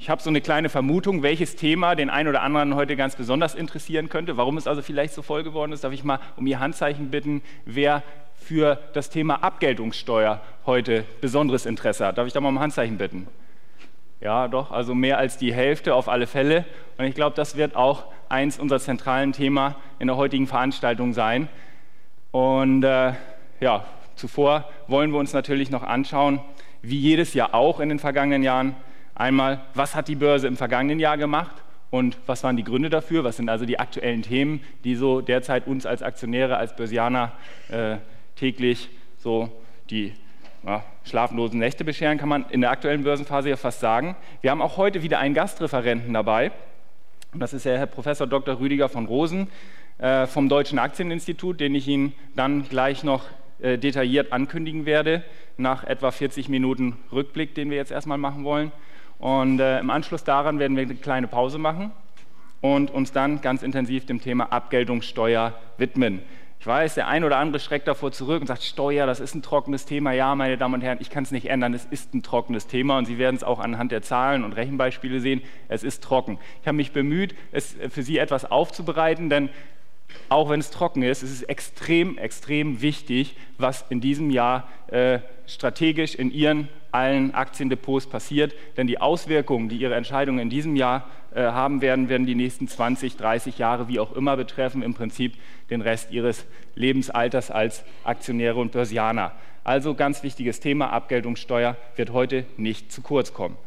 Ich habe so eine kleine Vermutung, welches Thema den einen oder anderen heute ganz besonders interessieren könnte, warum es also vielleicht so voll geworden ist. Darf ich mal um Ihr Handzeichen bitten, wer für das Thema Abgeltungssteuer heute besonderes Interesse hat? Darf ich da mal um Handzeichen bitten? Ja, doch, also mehr als die Hälfte auf alle Fälle. Und ich glaube, das wird auch eins unserer zentralen Themen in der heutigen Veranstaltung sein. Und ja, zuvor wollen wir uns natürlich noch anschauen, wie jedes Jahr auch in den vergangenen Jahren, einmal, was hat die Börse im vergangenen Jahr gemacht und was waren die Gründe dafür, was sind also die aktuellen Themen, die so derzeit uns als Aktionäre, als Börsianer täglich so die schlaflosen Nächte bescheren, kann man in der aktuellen Börsenphase ja fast sagen. Wir haben auch heute wieder einen Gastreferenten dabei und das ist der Herr Professor Dr. Rüdiger von Rosen vom Deutschen Aktieninstitut, den ich Ihnen dann gleich noch detailliert ankündigen werde, nach etwa 40 Minuten Rückblick, den wir jetzt erstmal machen wollen. Und im Anschluss daran werden wir eine kleine Pause machen und uns dann ganz intensiv dem Thema Abgeltungssteuer widmen. Ich weiß, der ein oder andere schreckt davor zurück und sagt, Steuer, das ist ein trockenes Thema. Ja, meine Damen und Herren, ich kann es nicht ändern, es ist ein trockenes Thema und Sie werden es auch anhand der Zahlen und Rechenbeispiele sehen, es ist trocken. Ich habe mich bemüht, es für Sie etwas aufzubereiten, denn auch wenn es trocken ist, ist es extrem, extrem wichtig, was in diesem Jahr strategisch in Ihren allen Aktiendepots passiert, denn die Auswirkungen, die Ihre Entscheidungen in diesem Jahr haben werden, werden die nächsten 20, 30 Jahre, wie auch immer, betreffen, im Prinzip den Rest Ihres Lebensalters als Aktionäre und Börsianer. Also ganz wichtiges Thema, Abgeltungssteuer wird heute nicht zu kurz kommen.